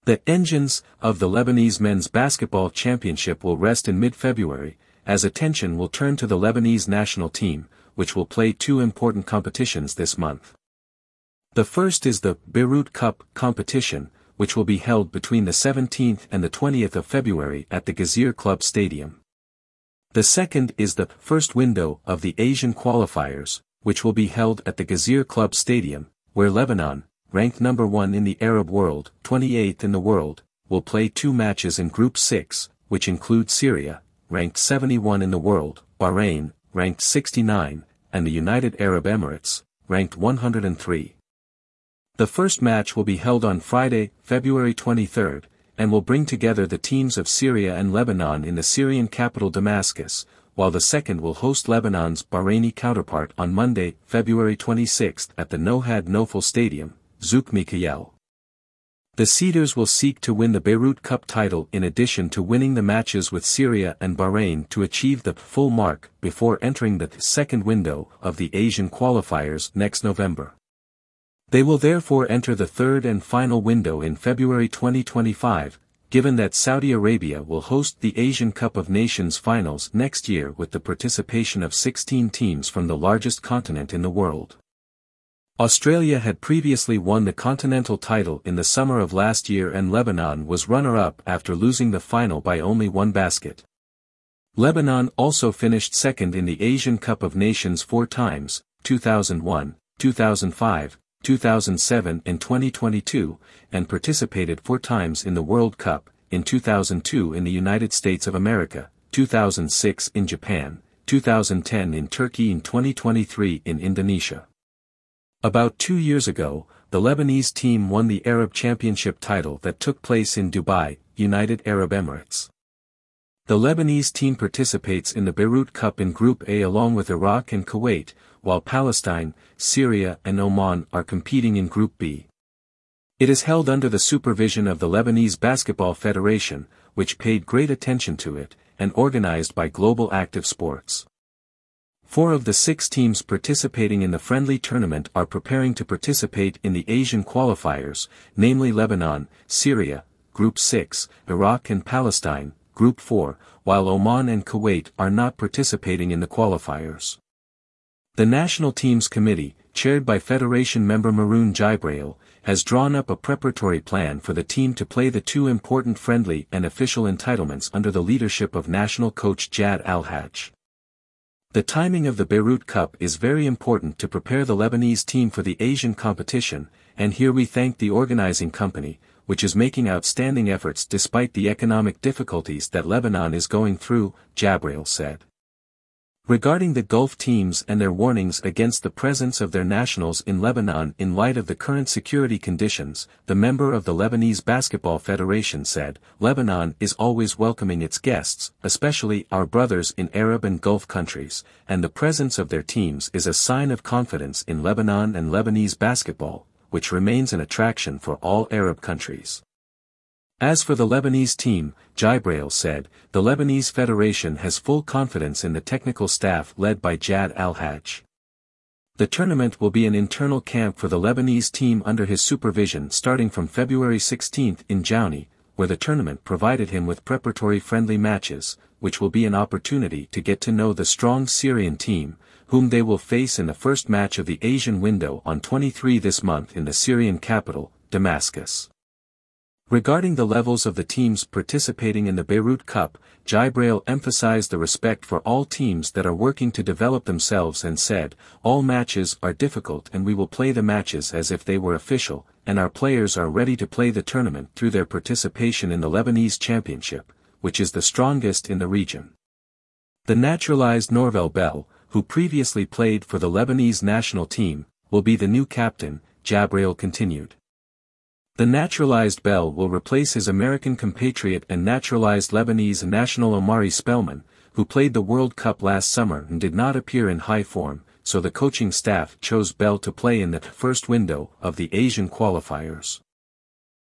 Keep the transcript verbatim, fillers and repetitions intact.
The engines of the Lebanese men's basketball championship will rest in mid-February, as attention will turn to the Lebanese national team, which will play two important competitions this month. The first is the Beirut Cup competition, which will be held between the seventeenth and the twentieth of February at the Gazir Club Stadium. The second is the first window of the Asian qualifiers, which will be held at the Gazir Club Stadium, where Lebanon, ranked number one in the Arab world, twenty-eighth in the world, will play two matches in Group six, which include Syria, ranked seventy-one in the world, Bahrain, ranked sixty-nine, and the United Arab Emirates, ranked one hundred three. The first match will be held on Friday, February twenty-third, and will bring together the teams of Syria and Lebanon in the Syrian capital Damascus, while the second will host Lebanon's Bahraini counterpart on Monday, February twenty-sixth at the Nohad Nofal Stadium, Zouk Mikhael. The Cedars will seek to win the Beirut Cup title in addition to winning the matches with Syria and Bahrain to achieve the full mark before entering the second window of the Asian qualifiers next November. They will therefore enter the third and final window in February twenty twenty-five, given that Saudi Arabia will host the Asian Cup of Nations finals next year with the participation of sixteen teams from the largest continent in the world. Australia had previously won the continental title in the summer of last year, and Lebanon was runner-up after losing the final by only one basket. Lebanon also finished second in the Asian Cup of Nations four times, two thousand one, two thousand five, two thousand seven and twenty twenty-two, and participated four times in the World Cup, in two thousand two in the United States of America, two thousand six in Japan, two thousand ten in Turkey and twenty twenty-three in Indonesia. About two years ago, the Lebanese team won the Arab Championship title that took place in Dubai, United Arab Emirates. The Lebanese team participates in the Beirut Cup in Group A along with Iraq and Kuwait, while Palestine, Syria and Oman are competing in Group B. It is held under the supervision of the Lebanese Basketball Federation, which paid great attention to it, and organized by Global Active Sports. Four of the six teams participating in the friendly tournament are preparing to participate in the Asian qualifiers, namely Lebanon, Syria, Group six, Iraq and Palestine, Group four, while Oman and Kuwait are not participating in the qualifiers. The National Teams Committee, chaired by Federation member Maroun Jibrail, has drawn up a preparatory plan for the team to play the two important friendly and official entitlements under the leadership of national coach Jad Al-Haj. The timing of the Beirut Cup is very important to prepare the Lebanese team for the Asian competition, and here we thank the organizing company, which is making outstanding efforts despite the economic difficulties that Lebanon is going through, Jibrail said. Regarding the Gulf teams and their warnings against the presence of their nationals in Lebanon in light of the current security conditions, the member of the Lebanese Basketball Federation said, "Lebanon is always welcoming its guests, especially our brothers in Arab and Gulf countries, and the presence of their teams is a sign of confidence in Lebanon and Lebanese basketball, which remains an attraction for all Arab countries." As for the Lebanese team, Jibrail said, the Lebanese Federation has full confidence in the technical staff led by Jad Al-Haj. The tournament will be an internal camp for the Lebanese team under his supervision starting from February sixteenth in Jouni, where the tournament provided him with preparatory friendly matches, which will be an opportunity to get to know the strong Syrian team, whom they will face in the first match of the Asian window on the twenty-third this month in the Syrian capital, Damascus. Regarding the levels of the teams participating in the Beirut Cup, Jibrail emphasized the respect for all teams that are working to develop themselves and said, "All matches are difficult and we will play the matches as if they were official, and our players are ready to play the tournament through their participation in the Lebanese Championship, which is the strongest in the region." The naturalized Norvel Bell, who previously played for the Lebanese national team, will be the new captain, Jibrail continued. The naturalized Bell will replace his American compatriot and naturalized Lebanese national Omari Spellman, who played the World Cup last summer and did not appear in high form, so the coaching staff chose Bell to play in the first window of the Asian qualifiers.